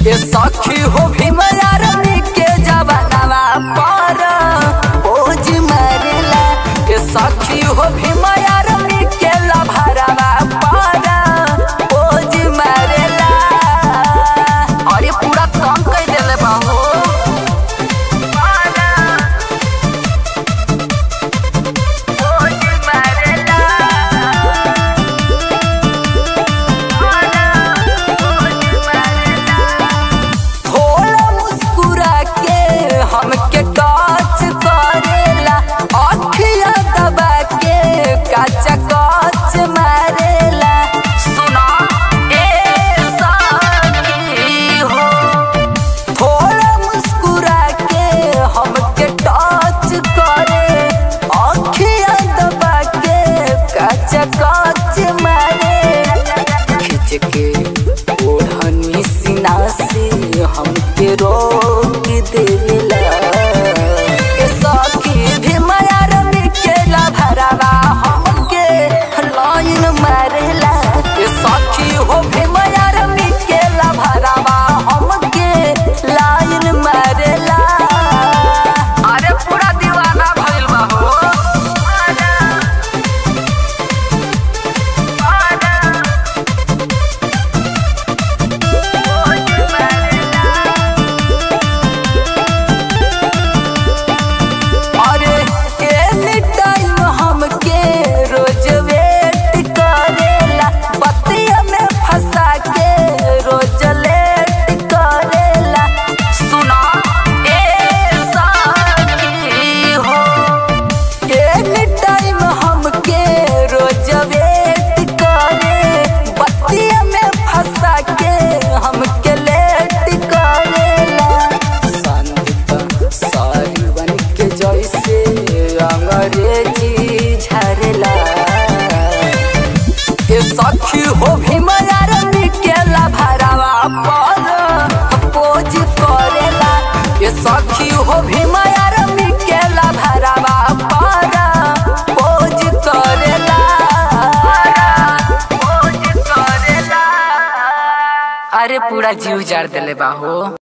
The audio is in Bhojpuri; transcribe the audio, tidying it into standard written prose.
ये सखी हो भीमयारमी के जवानवा पर पोज मारेला। ये सखी हो भीमयारमी के लभरवा पर पोज मारेला। अरे पूरा तंग कर देले बा हो। हमके काच करेला अखिया दबा के काचा काच मारेला। सुना ए सखी हो थोड़ा मुस्कुरा के हमके टच करे अखिया दबा के काचा काच मारे। खिंच के ओढ़नी सीना से हमके रोक देला। ये सखी भीमयारमी के लभरवा हमके लाइन मारेला। ये सखी हो भीमयारमी के लभरवा हमके लाइन मारेला। अरे पूरा दीवाना भइल बा हो। सखी हो भीमयारमी के लभरवा पर पोज करेला। ये सखी हो भीमयारमी के लभरवा पर पोज करेला। अरे पूरा जीव जार देले बा हो।